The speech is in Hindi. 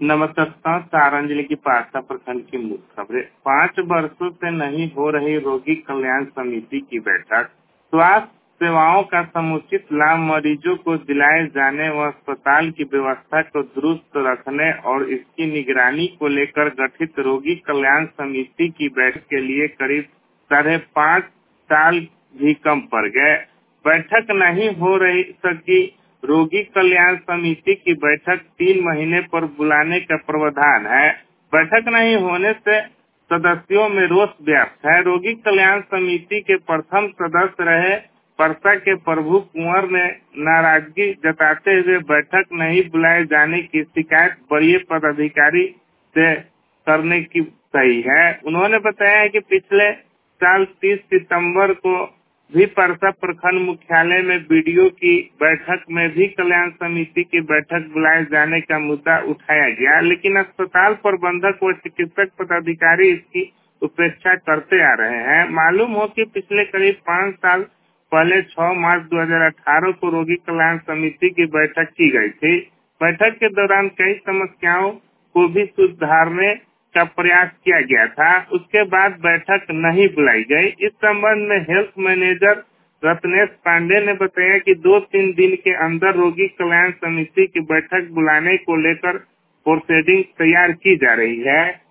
नमस्कार। सारण जिले की पारसा प्रखंड की मुख्य खबरें। 5 वर्षों से नहीं हो रही रोगी कल्याण समिति की बैठक। स्वास्थ्य सेवाओं का समुचित लाभ मरीजों को दिलाए जाने व अस्पताल की व्यवस्था को दुरुस्त रखने और इसकी निगरानी को लेकर गठित रोगी कल्याण समिति की बैठक के लिए करीब 5.5 साल भी कम पड़ गए। बैठक नहीं हो रही सकी। रोगी कल्याण समिति की बैठक 3 महीने पर बुलाने का प्रावधान है। बैठक नहीं होने से सदस्यों में रोष व्याप्त है। रोगी कल्याण समिति के प्रथम सदस्य रहे परसा के प्रभु कुंवर ने नाराजगी जताते हुए बैठक नहीं बुलाए जाने की शिकायत वरीय पदाधिकारी से करने की सही है। उन्होंने बताया कि पिछले साल 30 सितंबर को भी परसा प्रखंड मुख्यालय में बीडीओ की बैठक में भी कल्याण समिति की बैठक बुलाए जाने का मुद्दा उठाया गया, लेकिन अस्पताल प्रबंधक व चिकित्सक पदाधिकारी इसकी उपेक्षा करते आ रहे हैं। मालूम हो कि पिछले करीब 5 साल पहले 6 मार्च 2018 को रोगी कल्याण समिति की बैठक की गई थी। बैठक के दौरान कई समस्याओं को भी सुधारने का प्रयास किया गया था। उसके बाद बैठक नहीं बुलाई गई। इस संबंध में हेल्थ मैनेजर रत्नेश पांडे ने बताया कि 2-3 दिन के अंदर रोगी कल्याण समिति की बैठक बुलाने को लेकर प्रोसीडिंग तैयार की जा रही है।